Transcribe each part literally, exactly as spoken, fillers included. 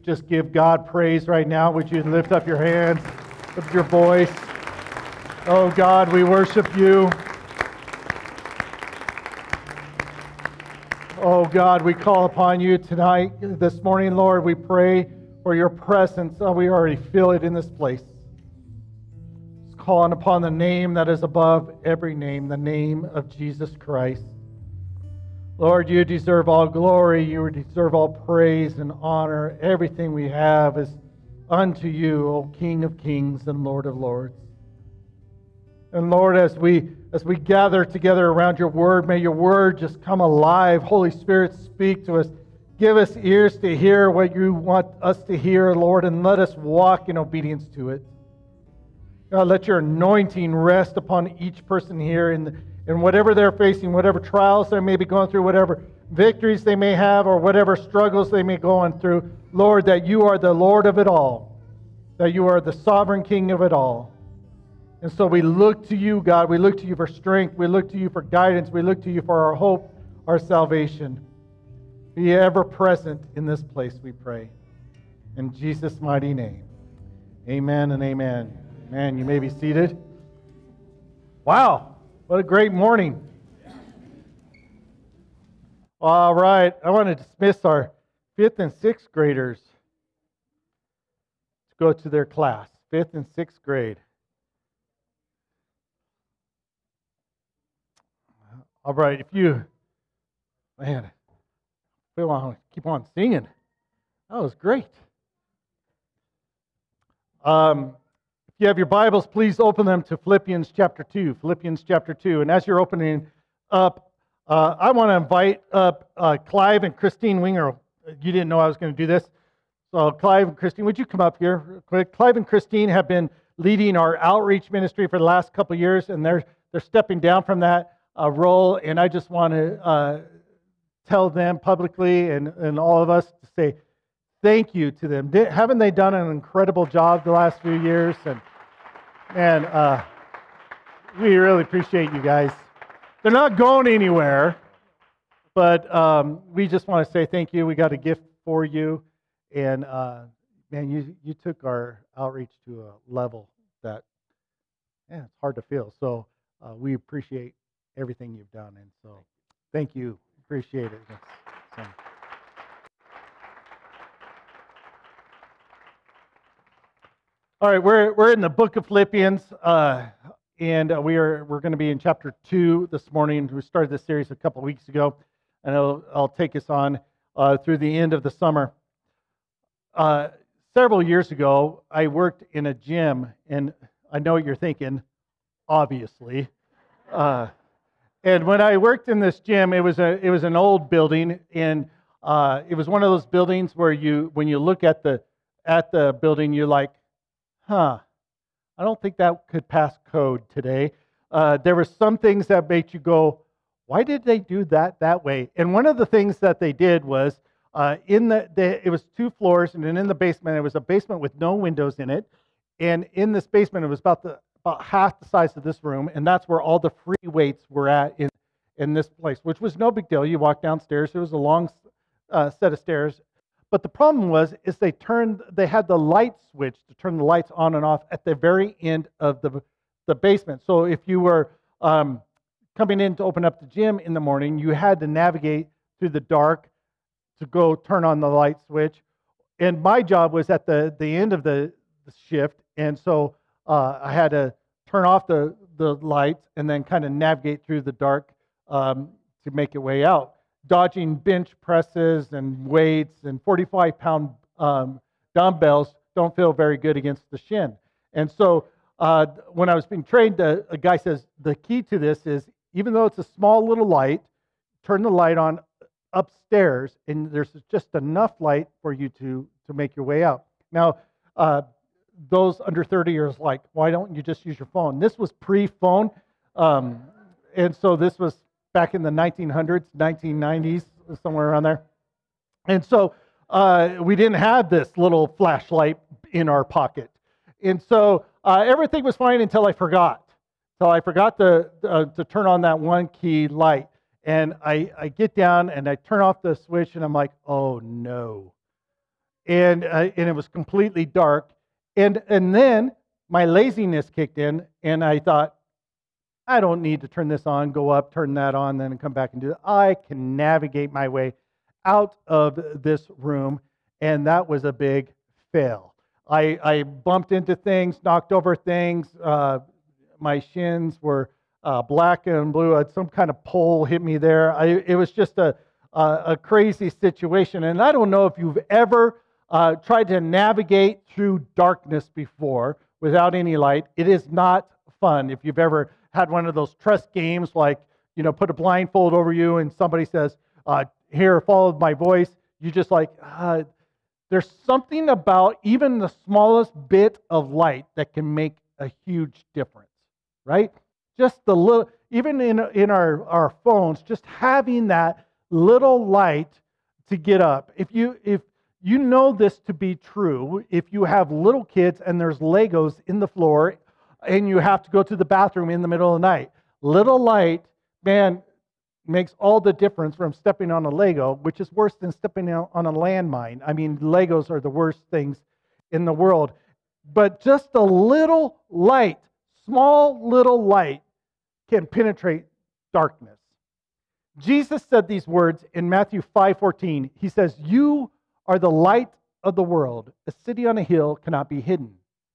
just give God praise right now? Would you lift up your hands, lift your voice? Oh God, we worship you. Oh God, we call upon you tonight, this morning, Lord. We pray for your presence. Oh, we already feel it in this place. It's calling upon the name that is above every name, the name of Jesus Christ. Lord, you deserve all glory. You deserve all praise and honor. Everything we have is unto you, O King of kings and Lord of lords. And Lord, as we as we gather together around your word, may your word just come alive. Holy Spirit, speak to us. Give us ears to hear what you want us to hear, Lord, and let us walk in obedience to it. God, let your anointing rest upon each person here in, in whatever they're facing, whatever trials they may be going through, whatever victories they may have, or whatever struggles they may be going through. Lord, that you are the Lord of it all, that you are the sovereign King of it all. And so we look to you, God. We look to you for strength. We look to you for guidance. We look to you for our hope, our salvation. Be ever present in this place, we pray. In Jesus' mighty name. Amen and amen. Man, you may be seated. Wow, what a great morning. All right, I want to dismiss our fifth and sixth graders to go to their class. Fifth and sixth grade. All right, if you, man, I feel I want to keep on singing. That was great. Um, if you have your Bibles, please open them to Philippians chapter two. Philippians chapter two. And as you're opening up, uh, I want to invite up uh, Clive and Christine Winger. You didn't know I was going to do this. So Clive and Christine, would you come up here real quick? Clive and Christine have been leading our outreach ministry for the last couple of years, and they're they're stepping down from that uh, role. And I just want to uh, tell them publicly and, and all of us to say thank you to them. Did, haven't they done an incredible job the last few years? And and uh, we really appreciate you guys. They're not going anywhere, but um, we just want to say thank you. We got a gift for you, and uh, man, you you took our outreach to a level that, yeah, it's hard to feel. So uh, we appreciate everything you've done, and so thank you. Appreciate it. So. All right, we're we're in the book of Philippians, uh, and uh, we are we're going to be in chapter two this morning. We started this series a couple weeks ago, and I'll, I'll take us on uh, through the end of the summer. Uh, several years ago, I worked in a gym, and I know what you're thinking, obviously. Uh, and when I worked in this gym, it was a it was an old building, and uh, it was one of those buildings where you when you look at the at the building, you're like, huh, I don't think that could pass code today. Uh, there were some things that made you go, why did they do that that way? And one of the things that they did was, uh, in the, the it was two floors, and then in the basement, it was a basement with no windows in it. And in this basement, it was about the about half the size of this room, and that's where all the free weights were at in, in this place, which was no big deal. You walk downstairs, there was a long uh, set of stairs. But the problem was, is they turned, they had the light switch to turn the lights on and off at the very end of the, the basement. So if you were um, coming in to open up the gym in the morning, you had to navigate through the dark to go turn on the light switch. And my job was at the, the end of the, the shift, and so uh, I had to turn off the, the lights and then kind of navigate through the dark um, to make your way out, dodging bench presses and weights, and forty-five pound um, dumbbells don't feel very good against the shin. And so uh, when I was being trained, uh, a guy says, the key to this is, even though it's a small little light, turn the light on upstairs, and there's just enough light for you to, to make your way out. Now, uh, those under thirty years like, why don't you just use your phone? This was pre-phone, um, and so this was back in the nineteen hundreds, nineteen nineties, somewhere around there. And so uh, we didn't have this little flashlight in our pocket. And so uh, everything was fine until I forgot. So I forgot to, uh, to turn on that one key light. And I, I get down and I turn off the switch, and I'm like, oh no. and uh, and it was completely dark. And and then my laziness kicked in, and I thought, I don't need to turn this on, go up, turn that on, then come back and do it. I can navigate my way out of this room, and that was a big fail. I, I bumped into things, knocked over things. Uh, my shins were uh, black and blue. I had some kind of pole hit me there. I, it was just a, a, a crazy situation. And I don't know if you've ever uh, tried to navigate through darkness before without any light. It is not fun. If you've ever had one of those trust games, like, you know, put a blindfold over you and somebody says, uh, here, follow my voice. You just like, uh, there's something about even the smallest bit of light that can make a huge difference, right? Just the little, even in, in our, our phones, just having that little light to get up. If you, if you know this to be true, if you have little kids and there's Legos in the floor and you have to go to the bathroom in the middle of the night, little light, man, makes all the difference from stepping on a Lego, which is worse than stepping on a landmine. I mean, Legos are the worst things in the world. But just a little light, small little light, can penetrate darkness. Jesus said these words in Matthew five fourteen. He says, "You are the light of the world. A city on a hill cannot be hidden."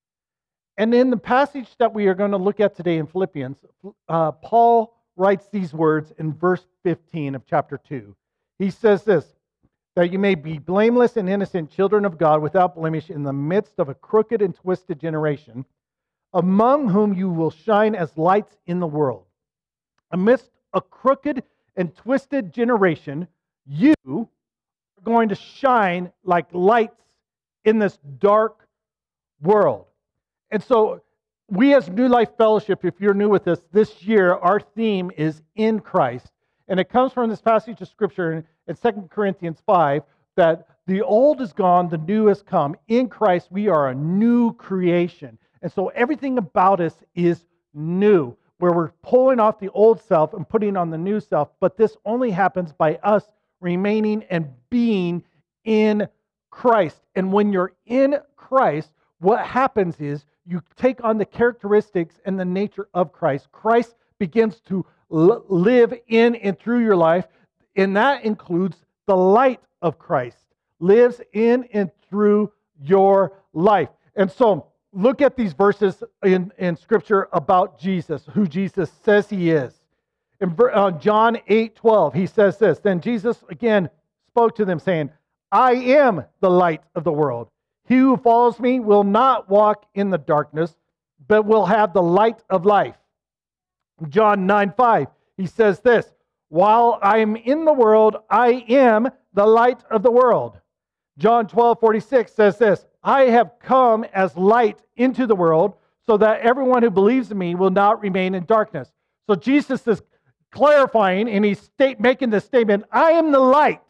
And in the passage that we are going to look at today in Philippians, uh, Paul writes these words in verse fifteen of chapter two. He says this, that you may be blameless and innocent children of God without blemish in the midst of a crooked and twisted generation, among whom you will shine as lights in the world. Amidst a crooked and twisted generation, you are going to shine like lights in this dark world. And so we as New Life Fellowship, if you're new with us, this year our theme is in Christ. And it comes from this passage of Scripture in, in Second Corinthians five, that the old is gone, the new has come. In Christ we are a new creation. And so everything about us is new, where we're pulling off the old self and putting on the new self. But this only happens by us remaining and being in Christ. And when you're in Christ, what happens is you take on the characteristics and the nature of Christ. Christ begins to l- live in and through your life, and that includes the light of Christ lives in and through your life. And so look at these verses in, in Scripture about Jesus, who Jesus says He is. In uh, John eight twelve, He says this, "Then Jesus again spoke to them, saying, I am the light of the world. He who follows me will not walk in the darkness, but will have the light of life." John nine five, He says this, "While I am in the world, I am the light of the world." John twelve forty-six says this, "I have come as light into the world, so that everyone who believes in me will not remain in darkness." So Jesus is clarifying, and He's state, making this statement, I am the light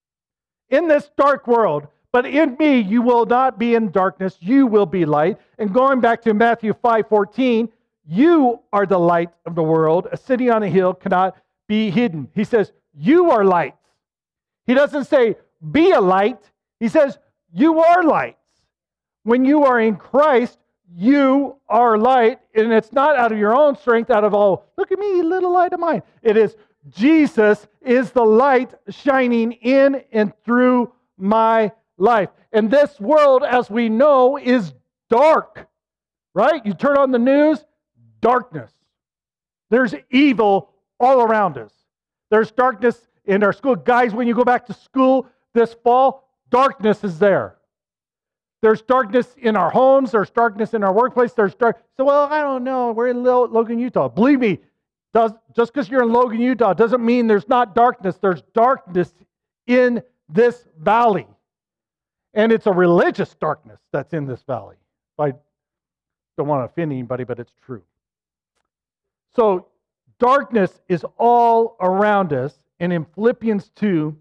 in this dark world. But in me, you will not be in darkness. You will be light. And going back to Matthew five fourteen, you are the light of the world. A city on a hill cannot be hidden. He says, you are lights. He doesn't say, be a light. He says, you are lights. When you are in Christ, you are light. And it's not out of your own strength, out of, oh, look at me, little light of mine. It is, Jesus is the light shining in and through my life. And this world, as we know, is dark, right? You turn on the news, darkness. There's evil all around us. There's darkness in our school. Guys, when you go back to school this fall, darkness is there. There's darkness in our homes. There's darkness in our workplace. There's dark. So, well, I don't know. We're in Logan, Utah. Believe me, does, just because you're in Logan, Utah, doesn't mean there's not darkness. There's darkness in this valley. And it's a religious darkness that's in this valley. I don't want to offend anybody, but it's true. So darkness is all around us. And in Philippians two,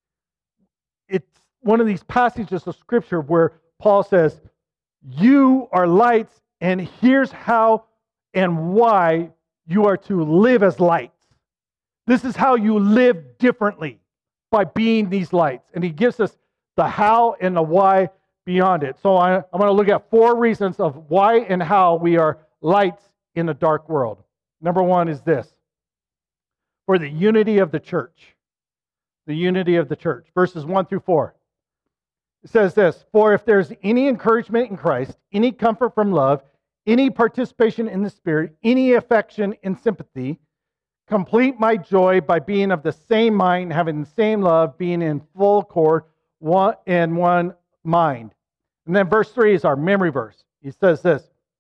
it's one of these passages of Scripture where Paul says, you are lights, and here's how and why you are to live as lights. This is how you live differently, by being these lights. And he gives us the how and the why beyond it. So I, I'm going to look at four reasons of why and how we are lights in a dark world. Number one is this: for the unity of the church. The unity of the church. Verses one through four. It says this: for if there's any encouragement in Christ, any comfort from love, any participation in the Spirit, any affection and sympathy, complete my joy by being of the same mind, having the same love, being in full accord, one and one mind. And then verse three is our memory verse. He says this: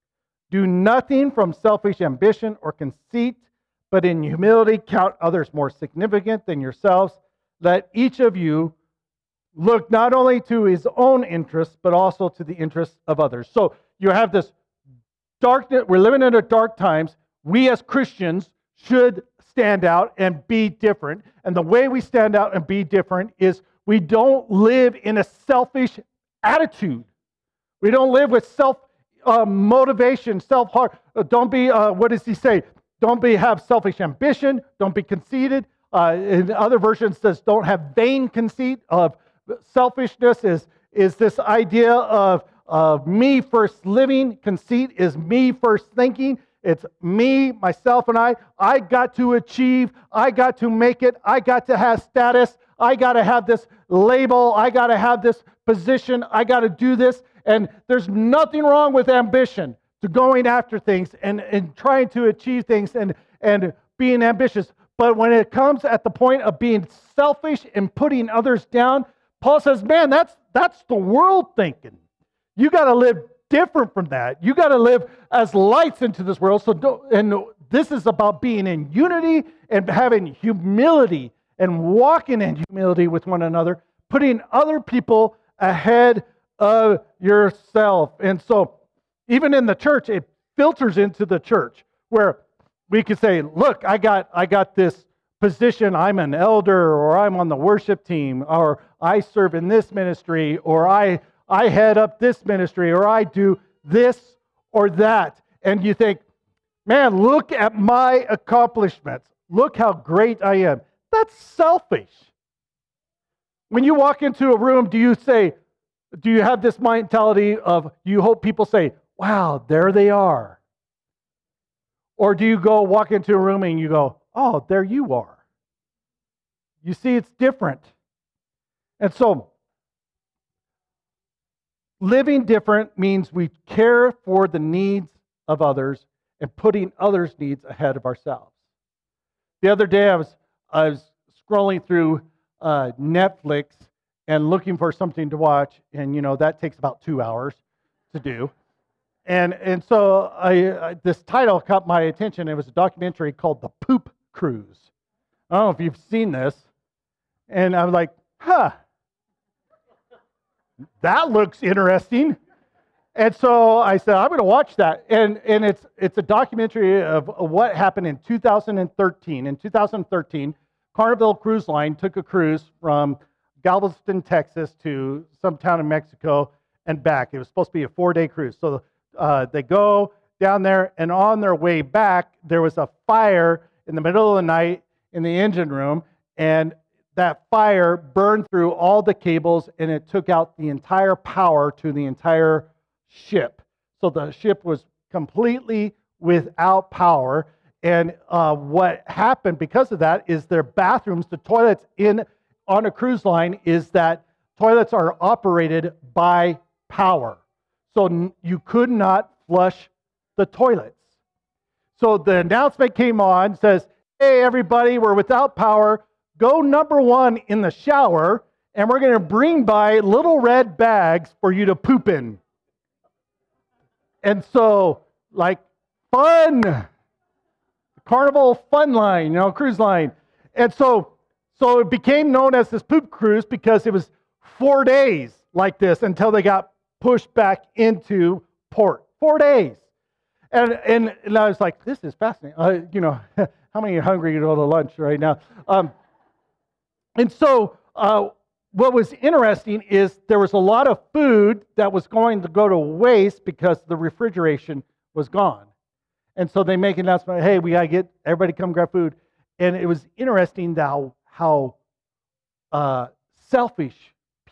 do nothing from selfish ambition or conceit, but in humility count others more significant than yourselves. Let each of you look not only to his own interests, but also to the interests of others. So you have this darkness. We're living in a dark times. We as Christians should stand out and be different. And the way we stand out and be different is we don't live in a selfish attitude. We don't live with self uh, motivation, self heart. Uh, don't be. Uh, what does he say? Don't be have selfish ambition. Don't be conceited. Uh, in other versions, says don't have vain conceit. Of selfishness is is this idea of of me first living. Conceit is me first thinking. It's me, myself, and I. I got to achieve. I got to make it. I got to have status. I got to have this label. I got to have this position. I got to do this. And there's nothing wrong with ambition, to going after things and, and trying to achieve things and, and being ambitious. But when it comes at the point of being selfish and putting others down, Paul says, man, that's that's the world thinking. You got to live different from that. You got to live as lights into this world. So, don't, and this is about being in unity and having humility and walking in humility with one another, putting other people ahead of yourself. And so, even in the church, it filters into the church where we could say, "Look, I got, I got this position. I'm an elder, or I'm on the worship team, or I serve in this ministry, or I." I head up this ministry, or I do this or that. And you think, man, look at my accomplishments. Look how great I am. That's selfish. When you walk into a room, do you say, do you have this mentality of, you hope people say, wow, there they are? Or do you go walk into a room and you go, oh, there you are? You see, it's different. And so, living different means we care for the needs of others and putting others' needs ahead of ourselves. The other day I was I was scrolling through uh, Netflix and looking for something to watch, and you know that takes about two hours to do. And and so I, I this title caught my attention. It was a documentary called The Poop Cruise. I don't know if you've seen this, and I was like, huh. That looks interesting. And so I said, I'm going to watch that. And and it's it's a documentary of what happened in two thousand thirteen. In two thousand thirteen, Carnival Cruise Line took a cruise from Galveston, Texas to some town in Mexico and back. It was supposed to be a four-day cruise. So uh, they go down there, and on their way back, there was a fire in the middle of the night in the engine room, and that fire burned through all the cables, and it took out the entire power to the entire ship. So the ship was completely without power. And uh, what happened because of that is their bathrooms, the toilets in on a cruise line, is that toilets are operated by power. So n- you could not flush the toilets. So the announcement came on, says, hey, everybody, we're without power. Go number one in the shower, and we're going to bring by little red bags for you to poop in. And so, like, fun. Carnival Fun Line, you know, cruise line. And so, so it became known as this poop cruise because it was four days like this until they got pushed back into port. Four days. And, and, and I was like, this is fascinating. Uh, you know, how many are hungry to go to lunch right now? Um, And so uh, what was interesting is there was a lot of food that was going to go to waste because the refrigeration was gone. And so they make an announcement, hey, we got to get, everybody come grab food. And it was interesting how, how uh, selfish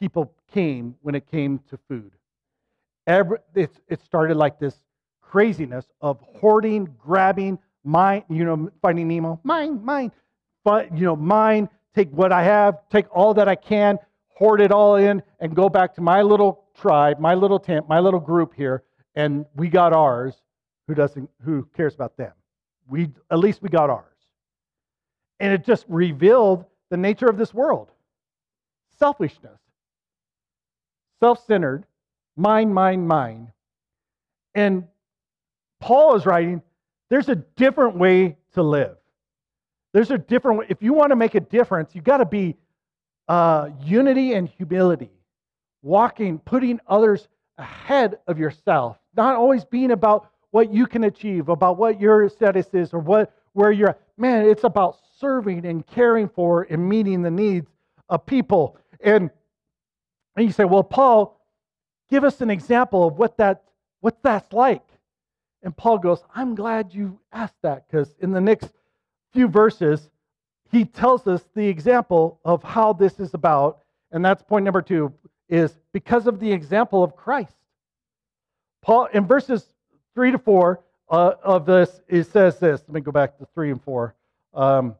people came when it came to food. Every, it, it started like this craziness of hoarding, grabbing, mine, you know, Finding Nemo, mine, mine, but, you know, mine, take what I have, take all that I can, hoard it all in, and go back to my little tribe, my little tent, my little group here, and we got ours. Who doesn't? Who cares about them? We at least we got ours. And it just revealed the nature of this world. Selfishness. Self-centered. Mine, mine, mine. And Paul is writing, there's a different way to live. There's a different way. If you want to make a difference, you've got to be uh, unity and humility. Walking, putting others ahead of yourself. Not always being about what you can achieve, about what your status is, or what where you're at. Man, it's about serving and caring for and meeting the needs of people. And, and you say, well, Paul, give us an example of what that what that's like. And Paul goes, I'm glad you asked that, because in the next few verses, he tells us the example of how this is about. And that's point number two, is because of the example of Christ. Paul, in verses three to four uh, of this, it says this. Let me go back to three and four. Um,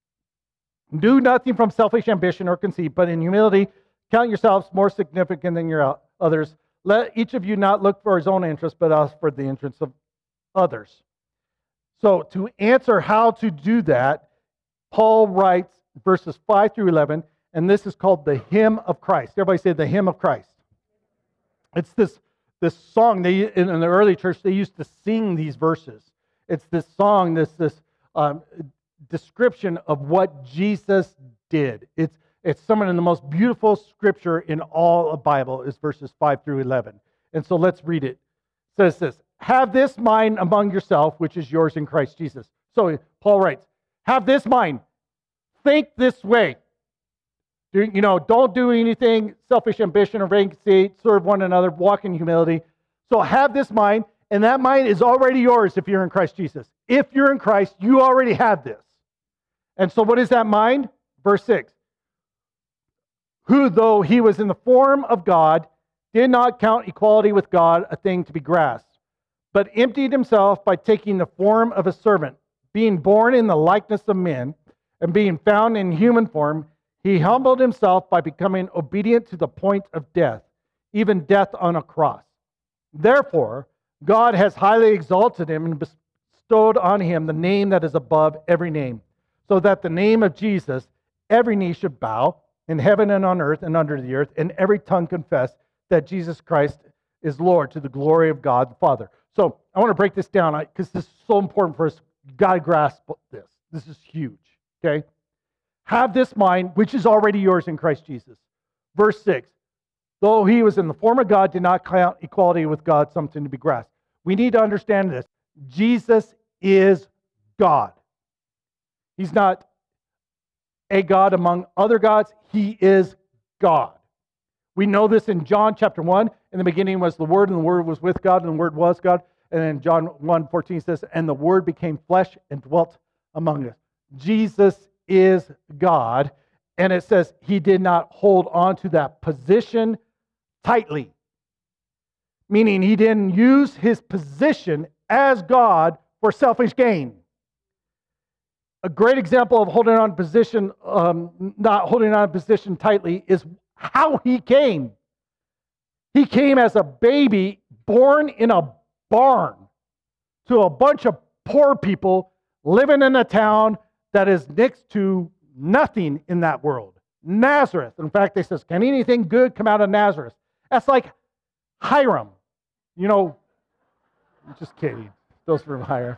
Do nothing from selfish ambition or conceit, but in humility, count yourselves more significant than your others. Let each of you not look for his own interest, but ask for the interest of others. So to answer how to do that, Paul writes verses five through eleven, and this is called the Hymn of Christ. Everybody say the Hymn of Christ. It's this, this song. They, in, in the early church, they used to sing these verses. It's this song, this, this um, description of what Jesus did. It's, it's some of the most beautiful scripture in all of Bible is verses five through eleven. And so let's read it. It says this, have this mind among yourself, which is yours in Christ Jesus. So Paul writes, have this mind. Think this way. Do, you know, don't do anything selfish ambition or vacancy. Serve one another. Walk in humility. So have this mind, and that mind is already yours if you're in Christ Jesus. If you're in Christ, you already have this. And so what is that mind? Verse six. Who, though he was in the form of God, did not count equality with God a thing to be grasped, but emptied himself by taking the form of a servant, being born in the likeness of men, and being found in human form, he humbled himself by becoming obedient to the point of death, even death on a cross. Therefore, God has highly exalted him and bestowed on him the name that is above every name, so that the name of Jesus, every knee should bow, in heaven and on earth and under the earth, and every tongue confess that Jesus Christ is Lord, to the glory of God the Father. So I want to break this down because this is so important for us. You've got to grasp this. This is huge. Okay? Have this mind, which is already yours in Christ Jesus. Verse six. Though he was in the form of God, did not count equality with God something to be grasped. We need to understand this. Jesus is God. He's not a God among other gods. He is God. We know this in John chapter one. In the beginning was the Word, and the Word was with God, and the Word was God. And then John one fourteen says, and the Word became flesh and dwelt among us. Jesus is God. And it says he did not hold on to that position tightly. Meaning he didn't use his position as God for selfish gain. A great example of holding on to position, um, not holding on to position tightly, is how he came. He came as a baby born in a barn to a bunch of poor people living in a town that is next to nothing in that world. Nazareth. In fact, they says, can anything good come out of Nazareth? That's like Hiram. You know, I'm just kidding. Those from Hiram.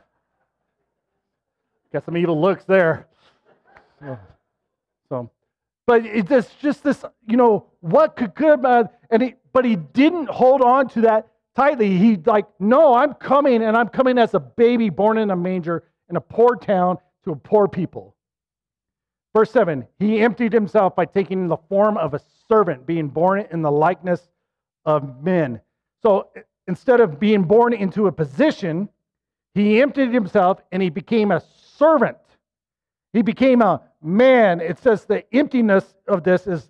Got some evil looks there. So, so but it's just this, you know, what could good, uh, and he, but he didn't hold on to that tightly. He like, no, I'm coming, and I'm coming as a baby born in a manger in a poor town to a poor people. Verse seven, he emptied himself by taking the form of a servant, being born in the likeness of men. So instead of being born into a position, he emptied himself and he became a servant. He became a man. It says the emptiness of this is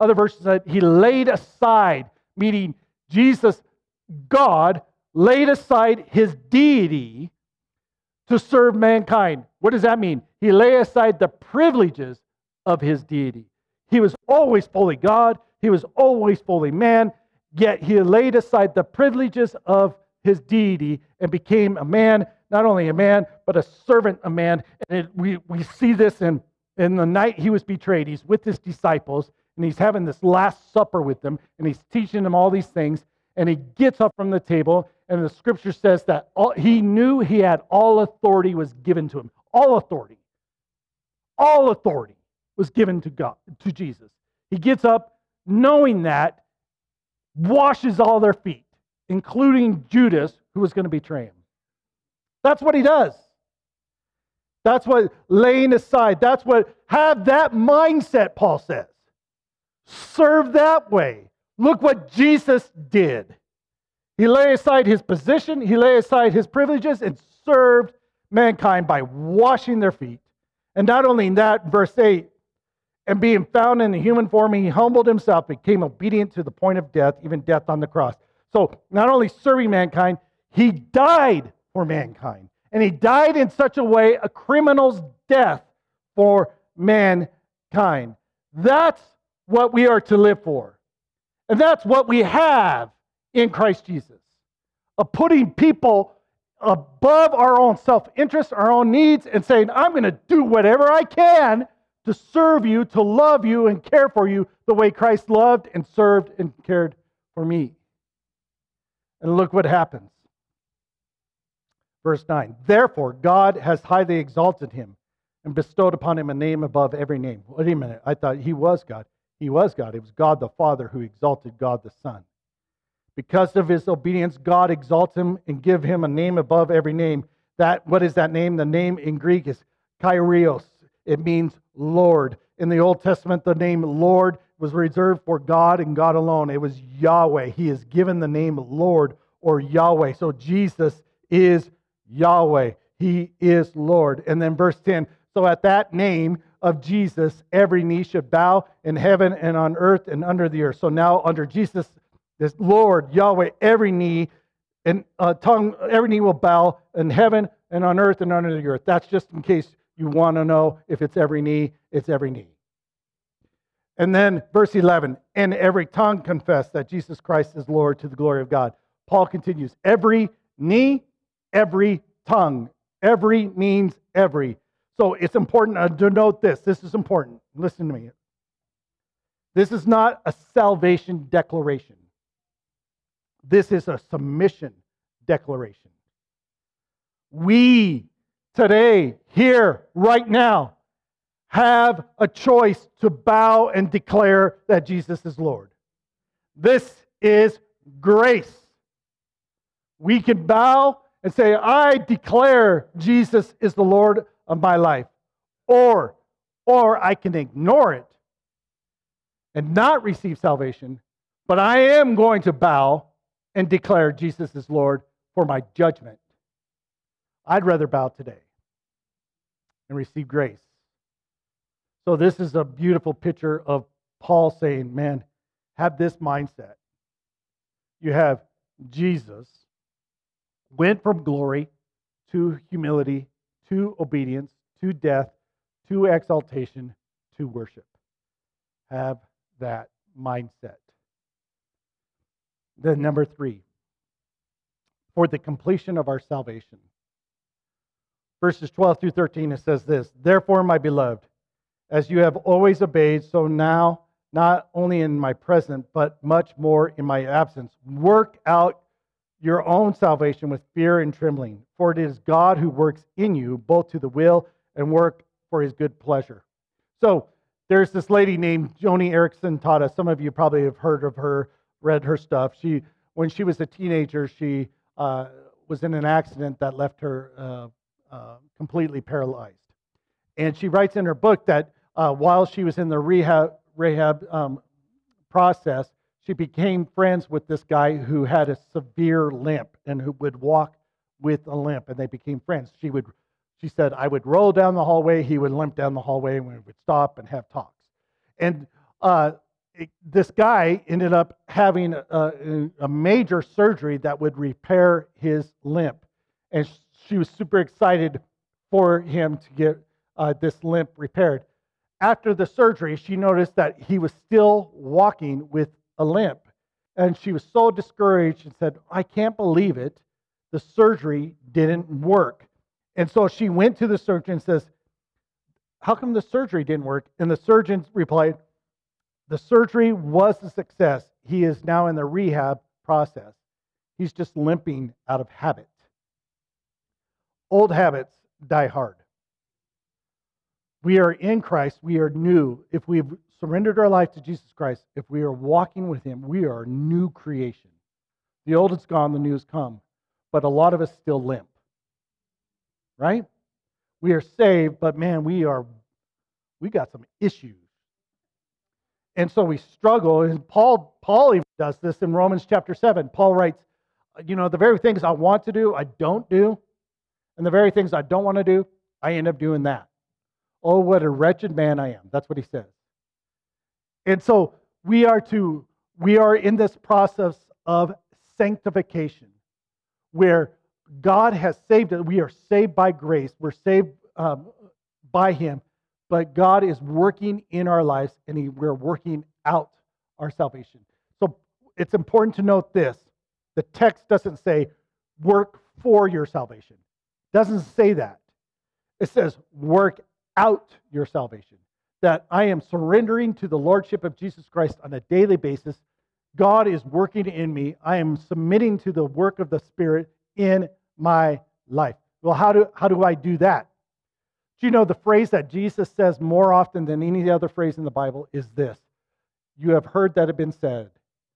Other verses said he laid aside, meaning Jesus, God, laid aside his deity to serve mankind. What does that mean? He laid aside the privileges of his deity. He was always fully God. He was always fully man. Yet he laid aside the privileges of his deity and became a man, not only a man, but a servant of man. And it, we, we see this in, in the night he was betrayed. He's with his disciples, and he's having this Last Supper with them, and he's teaching them all these things. And he gets up from the table, and the scripture says that all, he knew he had all authority was given to him. All authority. All authority was given to God, to Jesus. He gets up knowing that, washes all their feet, including Judas, who was going to betray him. That's what he does. That's what laying aside, that's what, have that mindset, Paul says. Serve that way. Look what Jesus did. He laid aside his position, he laid aside his privileges, and served mankind by washing their feet. And not only that, verse eight, and being found in the human form, he humbled himself, became obedient to the point of death, even death on the cross. So not only serving mankind, he died for mankind. And he died in such a way, a criminal's death for mankind. That's what we are to live for. And that's what we have in Christ Jesus. Of putting people above our own self-interest, our own needs, and saying, I'm going to do whatever I can to serve you, to love you, and care for you the way Christ loved and served and cared for me. And look what happens. Verse nine, therefore God has highly exalted him and bestowed upon him a name above every name. Wait a minute, I thought he was God. He was God. It was God the Father who exalted God the Son. Because of his obedience, God exalts him and give him a name above every name. That, what is that name? The name in Greek is Kyrios. It means Lord. In the Old Testament, the name Lord was reserved for God and God alone. It was Yahweh. He is given the name Lord or Yahweh. So Jesus is Yahweh. He is Lord. And then verse ten, so at that name of Jesus, every knee should bow in heaven and on earth and under the earth. So now under Jesus, this Lord, Yahweh, every knee and uh, tongue, every knee will bow in heaven and on earth and under the earth. That's just in case you want to know if it's every knee, it's every knee. And then verse eleven, and every tongue confess that Jesus Christ is Lord to the glory of God. Paul continues, every knee, every tongue. Every means every. So it's important to note this. This is important. Listen to me. This is not a salvation declaration. This is a submission declaration. We today, here, right now, have a choice to bow and declare that Jesus is Lord. This is grace. We can bow and say, I declare Jesus is the Lord of my life. Or, or I can ignore it and not receive salvation, but I am going to bow and declare Jesus is Lord for my judgment. I'd rather bow today and receive grace. So this is a beautiful picture of Paul saying, man, have this mindset. You have Jesus went from glory to humility, to obedience, to death, to exaltation, to worship. Have that mindset. Then number three, for the completion of our salvation. Verses twelve through thirteen, it says this, therefore, my beloved, as you have always obeyed, so now, not only in my present, but much more in my absence, work out your own salvation with fear and trembling. For it is God who works in you, both to the will and work for his good pleasure. So there's this lady named Joni Eareckson Tada. Some of you probably have heard of her, read her stuff. She, when she was a teenager, she uh, was in an accident that left her uh, uh, completely paralyzed. And she writes in her book that uh, while she was in the rehab, rehab um, process, she became friends with this guy who had a severe limp and who would walk with a limp, and they became friends. She would, she said, I would roll down the hallway, he would limp down the hallway, and we would stop and have talks. And uh, it, this guy ended up having a, a major surgery that would repair his limp. And she was super excited for him to get uh, this limp repaired. After the surgery, she noticed that he was still walking with a limp. And she was so discouraged and said, I can't believe it. The surgery didn't work. And so she went to the surgeon and says, how come the surgery didn't work? And the surgeon replied, the surgery was a success. He is now in the rehab process. He's just limping out of habit. Old habits die hard. We are in Christ. We are new. If we've surrendered our life to Jesus Christ, if we are walking with Him, we are a new creation. The old is gone, the new has come. But a lot of us still limp. Right? We are saved, but man, we are, we got some issues. And so we struggle. And Paul, Paul even does this in Romans chapter seven. Paul writes, you know, the very things I want to do, I don't do. And the very things I don't want to do, I end up doing that. Oh, what a wretched man I am. That's what he says. And so we are to, we are in this process of sanctification where God has saved us. We are saved by grace. We're saved um, by Him. But God is working in our lives and he, we're working out our salvation. So it's important to note this. The text doesn't say work for your salvation. It doesn't say that. It says work out your salvation. That I am surrendering to the Lordship of Jesus Christ on a daily basis. God is working in me. I am submitting to the work of the Spirit in my life. Well, how do, how do I do that? Do you know the phrase that Jesus says more often than any other phrase in the Bible is this? You have heard that it has been said.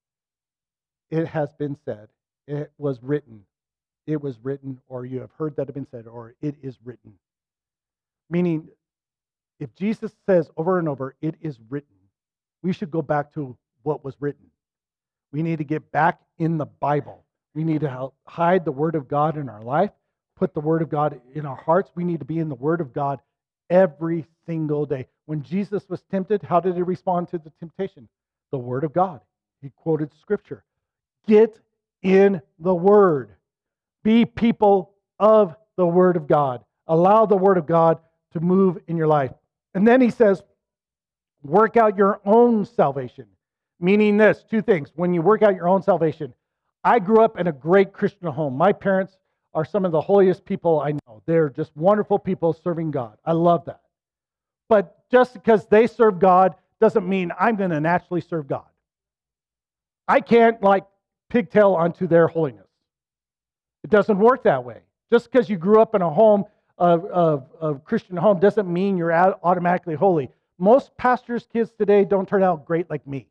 It has been said. It was written. It was written, or you have heard that it has been said, or it is written. Meaning, if Jesus says over and over, it is written, we should go back to what was written. We need to get back in the Bible. We need to help hide the Word of God in our life, put the Word of God in our hearts. We need to be in the Word of God every single day. When Jesus was tempted, how did he respond to the temptation? The Word of God. He quoted Scripture. Get in the Word. Be people of the Word of God. Allow the Word of God to move in your life. And then he says, work out your own salvation. Meaning this, two things. When you work out your own salvation, I grew up in a great Christian home. My parents are some of the holiest people I know. They're just wonderful people serving God. I love that. But just because they serve God doesn't mean I'm going to naturally serve God. I can't like pigtail onto their holiness. It doesn't work that way. Just because you grew up in a home of, of, of Christian home doesn't mean you're automatically holy. Most pastors' kids today don't turn out great like me.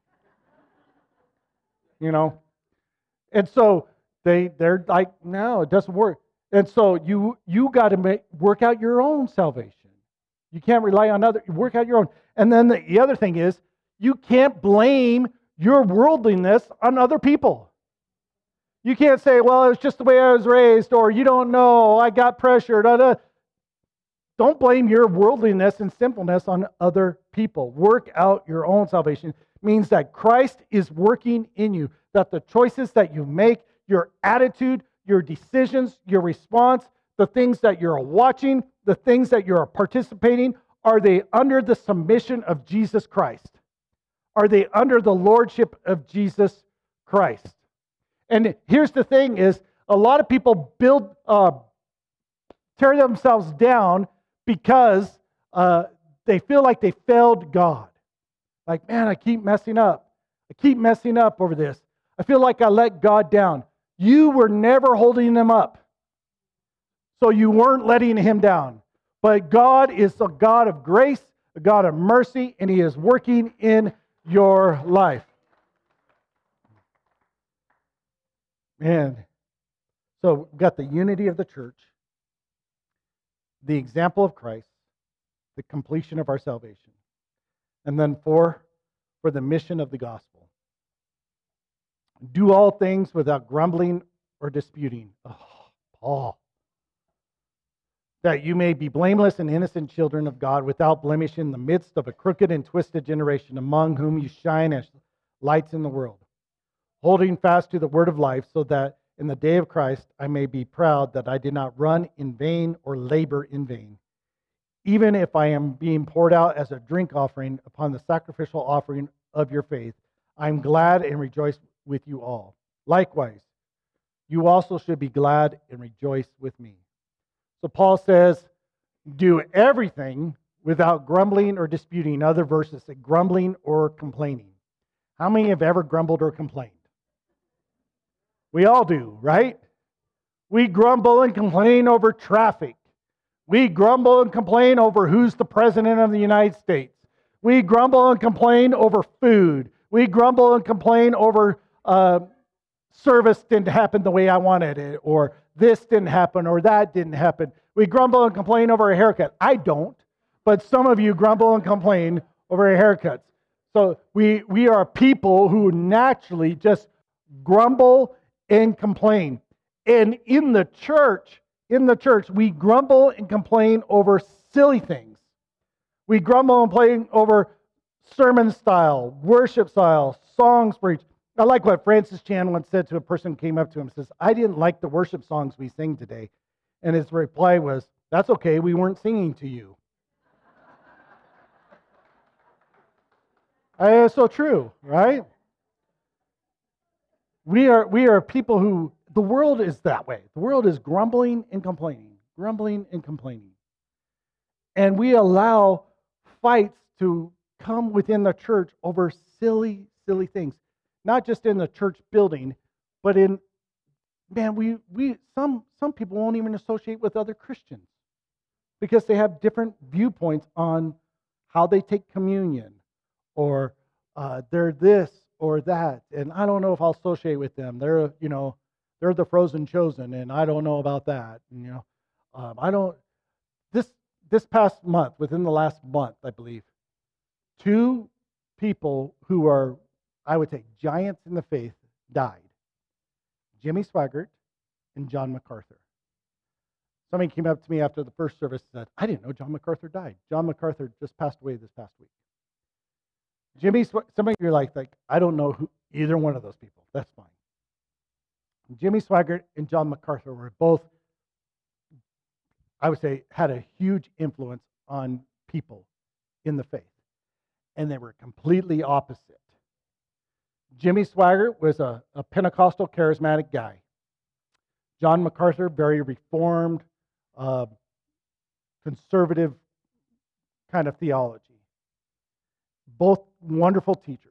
You know? And so they, they're like, no, it doesn't work. And so you you got to make work out your own salvation. You can't rely on other, work out your own. And then the, the other thing is, you can't blame your worldliness on other people. You can't say, well, it was just the way I was raised, or you don't know, I got pressured. Da, da. Don't blame your worldliness and sinfulness on other people. Work out your own salvation. It means that Christ is working in you, that the choices that you make, your attitude, your decisions, your response, the things that you're watching, the things that you're participating, are they under the submission of Jesus Christ? Are they under the lordship of Jesus Christ? And here's the thing is, a lot of people build, uh, tear themselves down because uh, they feel like they failed God. Like, man, I keep messing up. I keep messing up over this. I feel like I let God down. You were never holding him up. So you weren't letting him down. But God is a God of grace, a God of mercy, and he is working in your life. Man, so we've got the unity of the church, the example of Christ, the completion of our salvation. And then four, for the mission of the gospel. Do all things without grumbling or disputing. Oh, Paul. that you may be blameless and innocent children of God, without blemish in the midst of a crooked and twisted generation, among whom you shine as lights in the world, holding fast to the word of life, so that in the day of Christ I may be proud that I did not run in vain or labor in vain. Even if I am being poured out as a drink offering upon the sacrificial offering of your faith, I am glad and rejoice with you all. Likewise, you also should be glad and rejoice with me. So Paul says, do everything without grumbling or disputing. Other verses say grumbling or complaining. How many have ever grumbled or complained? We all do, right? We grumble and complain over traffic. We grumble and complain over who's the president of the United States. We grumble and complain over food. We grumble and complain over uh, service didn't happen the way I wanted it, or this didn't happen, or that didn't happen. We grumble and complain over a haircut. I don't, but some of you grumble and complain over haircuts. So we, we are people who naturally just grumble and complain. And in the church, in the church, we grumble and complain over silly things. We grumble and complain over sermon style, worship style, songs preached. I like what Francis Chan once said to a person who came up to him and says, I didn't like the worship songs we sing today. And his reply was, that's okay, we weren't singing to you. It's so true, right? We are, we are people who, the world is that way. The world is grumbling and complaining, grumbling and complaining. And we allow fights to come within the church over silly, silly things. Not just in the church building, but in, man, we, we some, some people won't even associate with other Christians because they have different viewpoints on how they take communion, or uh, they're this or that, and I don't know if I'll associate with them. They're, you know, they're the frozen chosen, and I don't know about that. And, you know, um, I don't. This this past month, within the last month, I believe, two people who are, I would say, giants in the faith died. Jimmy Swaggart and John MacArthur. Somebody came up to me after the first service and said, I didn't know John MacArthur died. John MacArthur just passed away this past week. Jimmy, some of you are like, like, I don't know who either one of those people. That's fine. Jimmy Swaggart and John MacArthur were both, I would say, had a huge influence on people in the faith. And they were completely opposite. Jimmy Swaggart was a, a Pentecostal charismatic guy. John MacArthur, very reformed, uh, conservative kind of theology. Both wonderful teachers.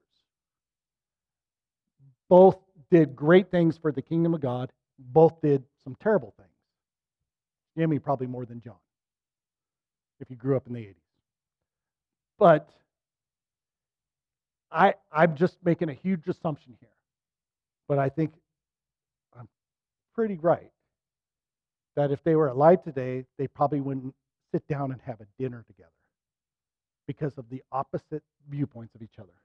Both did great things for the kingdom of God. Both did some terrible things. Jimmy probably more than John, if you grew up in the eighties. But I, I'm just making a huge assumption here. But I think I'm pretty right that if they were alive today, they probably wouldn't sit down and have a dinner together because of the opposite viewpoints of each other.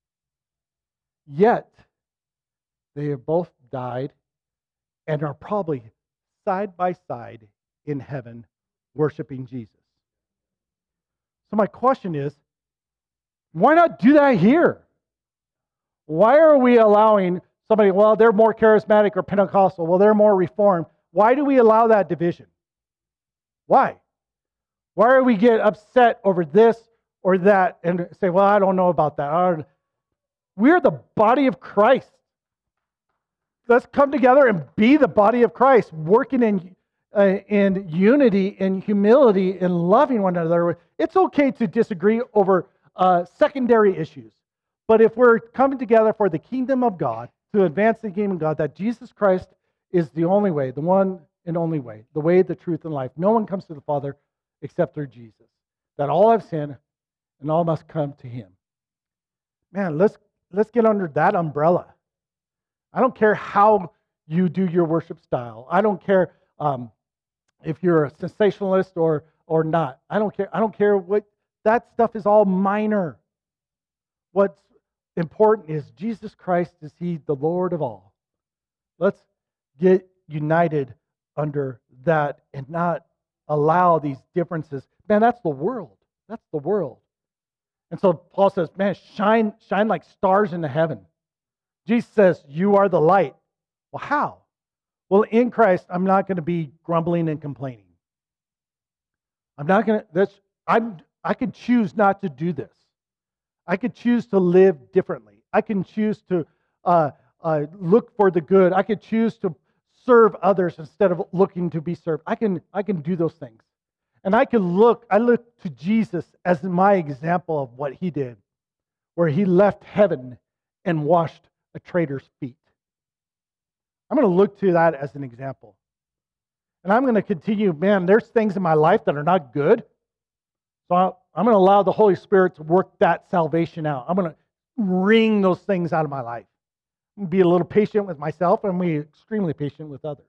Yet, they have both died and are probably side by side in heaven worshiping Jesus. So my question is, why not do that here? Why are we allowing somebody, well, they're more charismatic or Pentecostal, well, they're more reformed. Why do we allow that division? Why? Why are we get upset over this or that and say, well, I don't know about that? We're the body of Christ. Let's come together and be the body of Christ, working in, uh, in unity, in humility, in loving one another. It's okay to disagree over uh, secondary issues. But if we're coming together for the kingdom of God, to advance the kingdom of God, that Jesus Christ is the only way, the one and only way, the way, the truth, and life. No one comes to the Father except through Jesus. That all have sinned and all must come to Him. Man, let's let's get under that umbrella. I don't care how you do your worship style. I don't care um, if you're a sensationalist or or not. I don't care. I don't care what that stuff is all minor. What's important is Jesus Christ, is He the Lord of all. Let's get united under that and not allow these differences. Man, that's the world. That's the world. And so Paul says, man, shine, shine like stars in the heaven. Jesus says, you are the light. Well, how? Well, in Christ, I'm not going to be grumbling and complaining. I'm not going to, that's, I'm, I could choose not to do this. I could choose to live differently. I can choose to uh, uh, look for the good. I could choose to serve others instead of looking to be served. I can, I can do those things. And I can look, I look to Jesus as my example of what he did, where he left heaven and washed a traitor's feet. I'm going to look to that as an example. And I'm going to continue, man, there's things in my life that are not good. So I'm going to allow the Holy Spirit to work that salvation out. I'm going to wring those things out of my life. I'm going to be a little patient with myself and be extremely patient with others.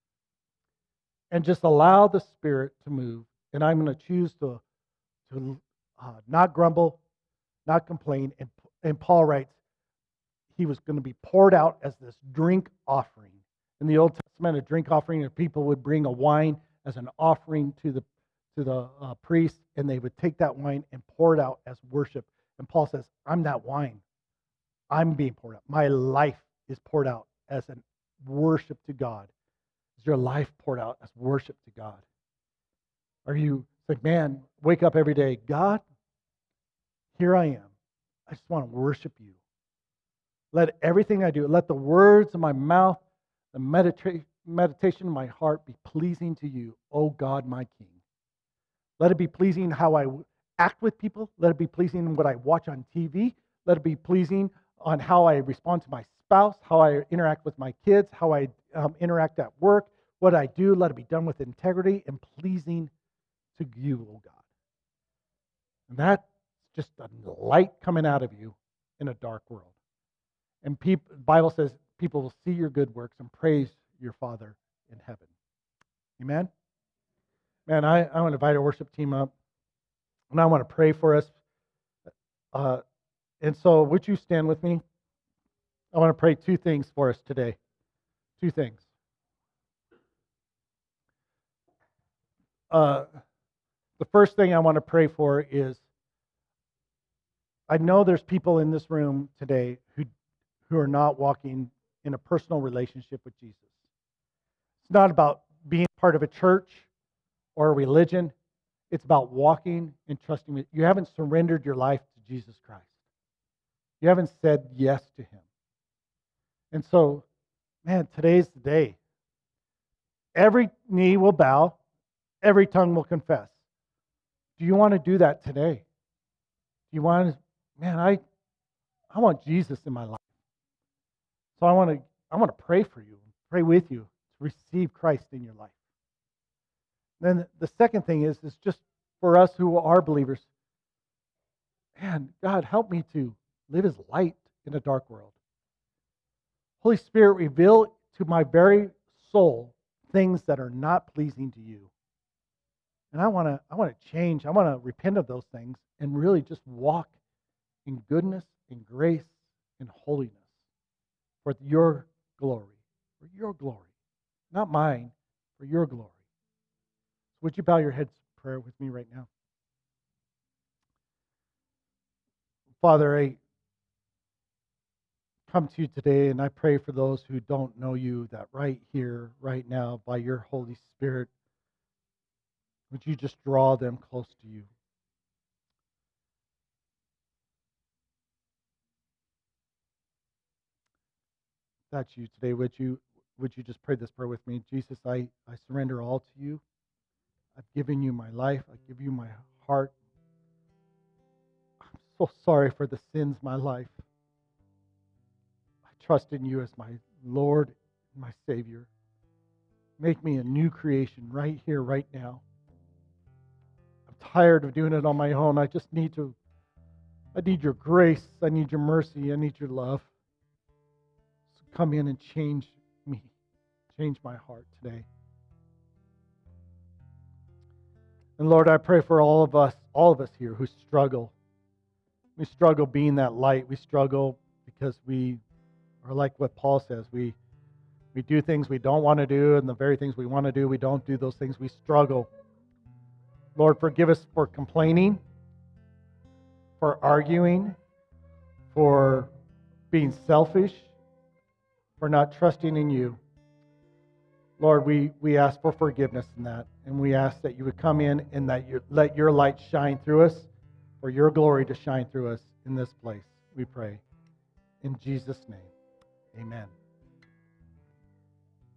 And just allow the Spirit to move. And I'm going to choose to, to uh, not grumble, not complain. And, and Paul writes, he was going to be poured out as this drink offering. In the Old Testament, a drink offering, people would bring a wine as an offering to the to the uh, priest, and they would take that wine and pour it out as worship. And Paul says, I'm that wine. I'm being poured out. My life is poured out as a worship to God. Is your life poured out as worship to God? Are you like, man, wake up every day, God, here I am. I just want to worship you. Let everything I do, let the words of my mouth, the medita- meditation of my heart be pleasing to you, O God, my King. Let it be pleasing how I act with people. Let it be pleasing in what I watch on T V. Let it be pleasing on how I respond to my spouse, how I interact with my kids, how I um, interact at work, what I do. Let it be done with integrity and pleasing to you, O God. And that's just a light coming out of you in a dark world. And people, the Bible says people will see your good works and praise your Father in heaven. Amen? Man, I, I want to invite our worship team up, and I want to pray for us. Uh, and so would you stand with me? I want to pray two things for us today. Two things. Uh, the first thing I want to pray for is, I know there's people in this room today who, who are not walking in a personal relationship with Jesus. It's not about being part of a church or a religion. It's about walking and trusting Him. You haven't surrendered your life to Jesus Christ. You haven't said yes to Him. And so, man, today's the day. Every knee will bow. Every tongue will confess. Do you want to do that today? Do you want to, man, I, I want Jesus in my life. So I want to, I want to pray for you, pray with you to receive Christ in your life. Then the second thing is, is just for us who are believers, man, God, help me to live as light in a dark world. Holy Spirit, reveal to my very soul things that are not pleasing to you. And I want to I want to change. I want to repent of those things and really just walk in goodness, in grace, in holiness for your glory, for your glory, not mine, for your glory. Would you bow your heads in prayer with me right now? Father, I come to you today and I pray for those who don't know you, that right here, right now, by your Holy Spirit, would you just draw them close to you? If that's you today, would you would you just pray this prayer with me? Jesus, I, I surrender all to you. I've given you my life. I give you my heart. I'm so sorry for the sins of my life. I trust in you as my Lord and my Savior. Make me a new creation right here, right now. I'm tired of doing it on my own. I just need to, I need your grace. I need your mercy. I need your love. So come in and change me. Change my heart today. And Lord, I pray for all of us, all of us here who struggle. We struggle being that light. We struggle because we are like what Paul says. We we do things we don't want to do, and the very things we want to do, we don't do those things. We struggle. Lord, forgive us for complaining, for arguing, for being selfish, for not trusting in you. Lord, we, we ask for forgiveness in that, and we ask that you would come in and that you let your light shine through us, for your glory to shine through us in this place, we pray. In Jesus' name, amen.